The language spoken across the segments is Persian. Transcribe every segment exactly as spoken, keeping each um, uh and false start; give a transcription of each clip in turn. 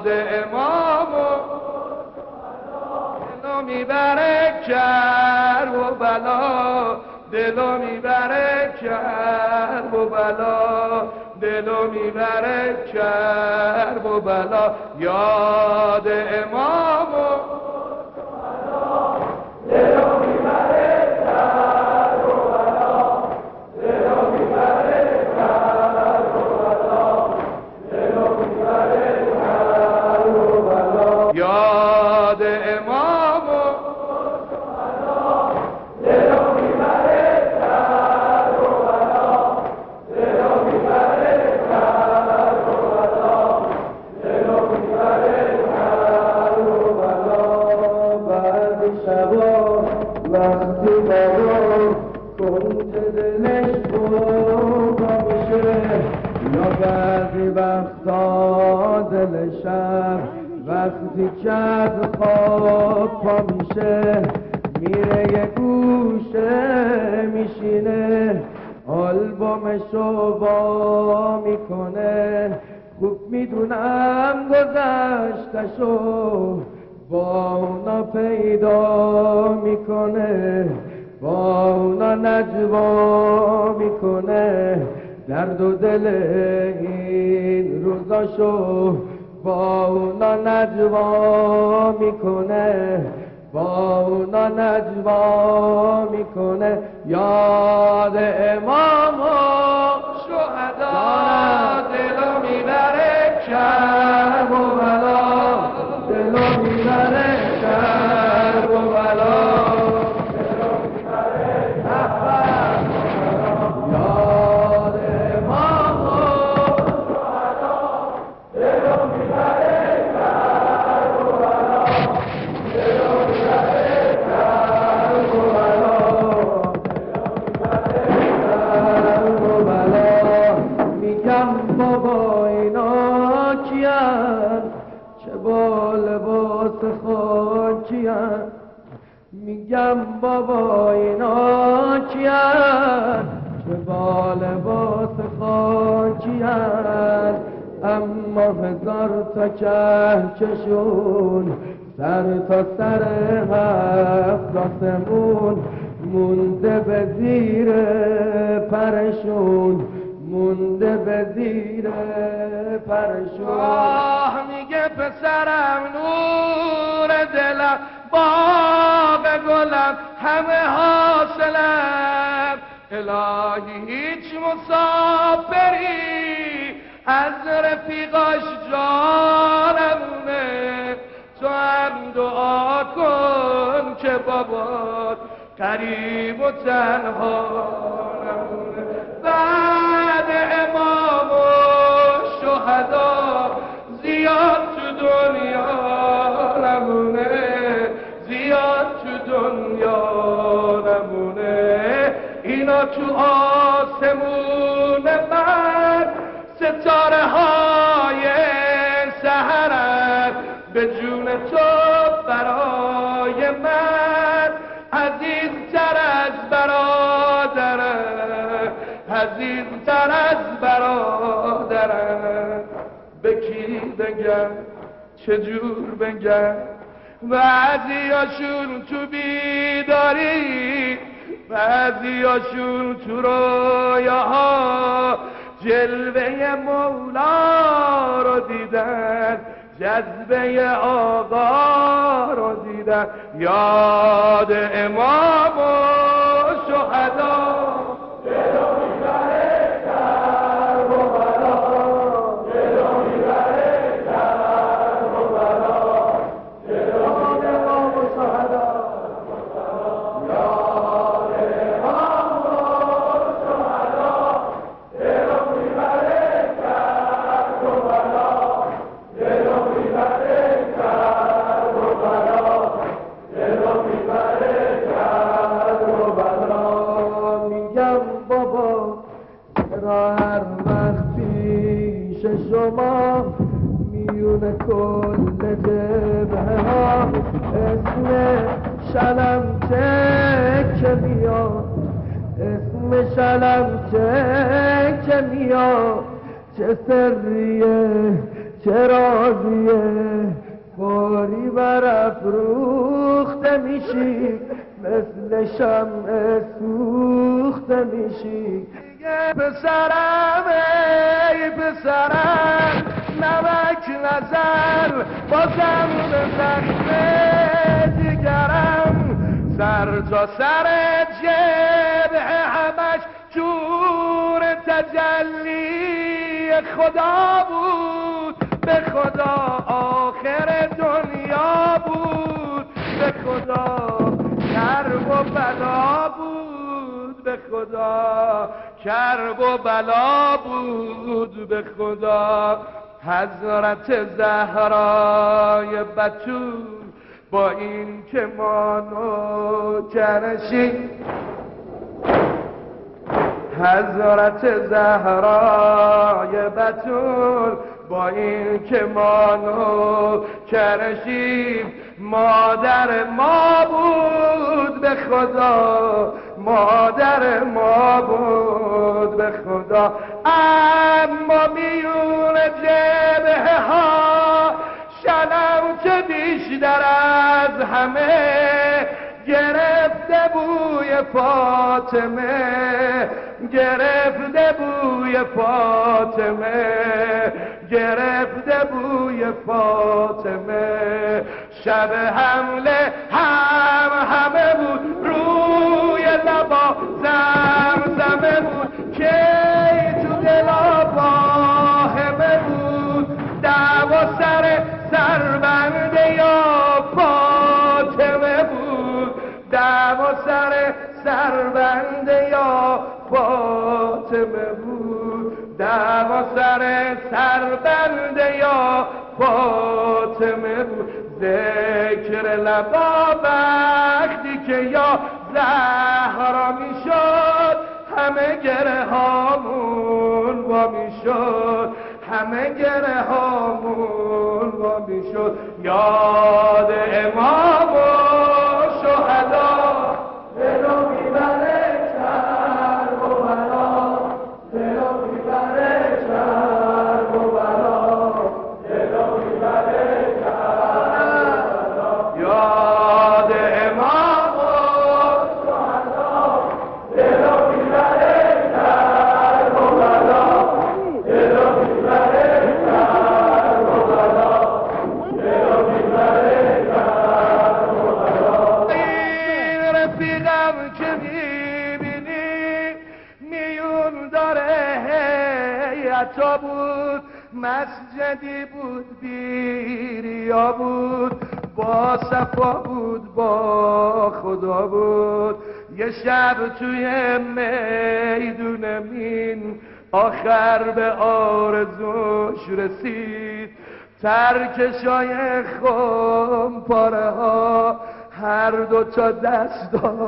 یاد امام و دلو میبره کرب و بلا دلو میبره کرب و بلا دلو میبره کرب و بلا یاد امام و دلو میبره کرب و بلا دلو میبره کرب و بلا دلو میبره کرب و بلا یاد امام و دلو میبره کرب و بلا دلو میبره کرب و بلا دلو میبره کرب و بلا بعد شبا وقتی بابا کنت دلش بابا میشه یا بعضی وقتا دل شب وقتی که از خواب پا میشه میره یه گوشه میشینه آلبومشو وا میکنه خوب میدونم گذشتشو با اونا پیدا میکنه با اونا نجوا میکنه درد و دل این روزاشو با اونا نجوا میکنه با اونا نجوا میکنه یاد امام و شهدا دلو میبره کرب و بلا دلو میبره کرب و بلا دلو میبره کرب و بلا یاد امام و شهدا دلو میبره کرب و بلا دلو میبره کرب و بلا کرب و بلا میگم بابا اینا کیان چه با لباس خاکیان میگم بابا اینا کیان چه با لباس خاکیان اما هزار تا کهکشون سر تا سر هفت آسمون مونده به زیر پرشون مونده به زیر پرشون آه میگه پسرم نور دلم باغ گلم همه حاصلم الهی هیچ مسافری از رفیقاش جانمونه تو هم دعا کن که بابات قریب و تنها نمونه بعد امام و شهدا زیاد تو دنیا نمونه زیاد تو دنیا نمونه اینا تو آسمون من ستاره های سحرن به جون تو برای من عزیزتر از برادرم عزیزتر از برادرم به کی بگم چجور بگم بعضیاشون تو بیداری بعضیاشون تو رویاها جلوه مولا رو دیدن جذبه آقا رو دیدن یاد امام و شهدا دلو میبره کرب و بلا دلو میبره کرب و بلا دلو امام و شهدا یاد امام و شهدا دلو میبره کرب و بلا دلو میبره کرب و بلا دلو میبره کرب و بلا میگم بابا چرا هر وقت پیش شما میونه کل جبهه ها اسم شلم که میاد اسم شلم که میاد چه سریه چه راضیه باری برافروخته میشی مثل شمع سوخته میشی پسرم ای پسرم نمک نزن بازم به زخم دیگرم سر تا سر جبه همش جور تجلی خدا بود به خدا آخر دنیا بود به خدا کرب و بلا بود به خدا کرب و بلا بود به خدا حضرت زهرای بتول با این که ما نوکرشی حضرت زهرای بتول با این که ما نوکرشیم مادر ما بود به خدا مادر ما بود به خدا اما میون جبهه ها شلم بیشتر از همه گرفته بوی فاطمه گرفته بوی فاطمه گرفته بوی فاطمه شب حمله هم همه بود روی لبا زمزمه بود که تو دلا واهمه بود دعوا سر سربنده یا فاطمه بود دعوا سر سربنده یا فاطمه بود دعوا سر سربنده یا فاطمه بود ذکر لبا وقتی که یا زهرا می شد همه گره هامون وا می شد همه گره هامون وا می شد یاد امام و شهدا دلو میبره کرب و بلا دلو میبره کرب و بلا دلو میبره کرب و بلا یاد امام و شهدا دلو میبره کرب و بلا دلو میبره کرب و بلا دلو میبره کرب و بلا این رفیقم که میبینی میون داره هیئتا بود مسجدی بود بیریا بود با صفا بود با خدا بود یه شب توی میدون مین آخر به آرزوش رسید ترکشای خم پاره ها هر دو تا دست داد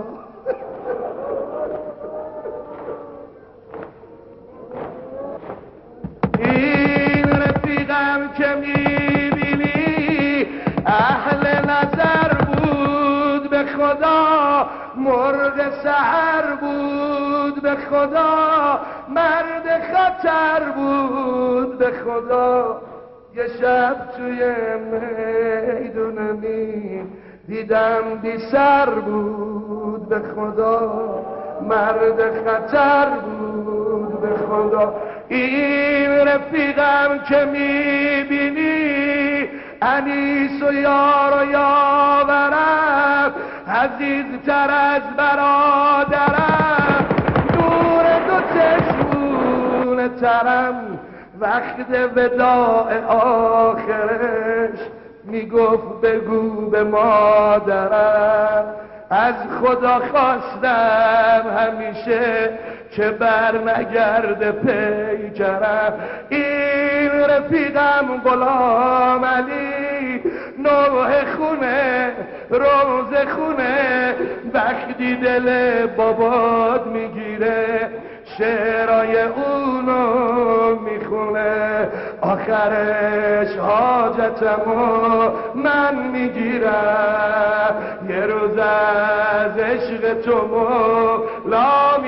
این رفیقم که میبینی اهل نظر بود به خدا مرغ سحر بود به خدا مرد خطر بود به خدا یه شب توی میدون می دیدم بی سر بود به خدا مرد خطر بود به خدا این رفیقم که میبینی انیس و یار و یاورم عزیزتر از برادرم نور دو چشمون ترم وقت وداع آخرش میگفت بگو به مادرم از خدا خواستم همیشه که بر نگرد پیکرم این رفیقم غلام علی نوح خونه روز خونه وقتی دل بابات میگیره شعرهای اونو میخونه آخرش حاجتمو من میگیرم یه روز از عشق تو مولا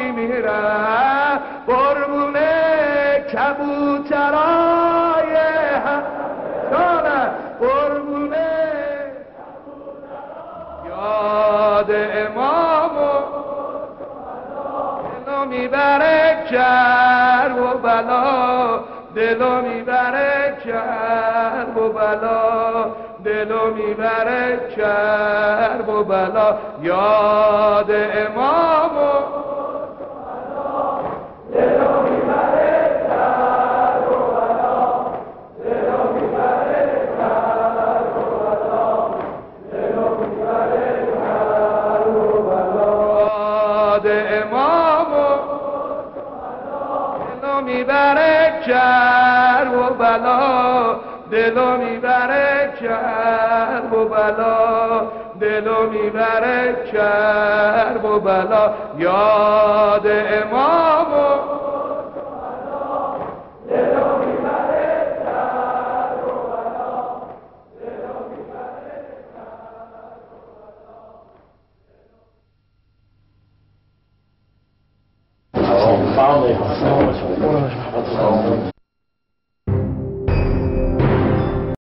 میمیرم قربونه کبوترای هم میبره کرب و بلا دلو میبره کرب و بلا دلو میبره کرب و بلا یاد امام و دلو میبره کرب و بلا دلو میبره کرب و بلا دلو میبره کرب و بلا یاد امام و دلو میبره کرب و بلا دلو میبره کرب و بلا دلو میبره کرب و بلا یاد امام و دلو میبره کرب و بلا دلو میبره کرب و بلا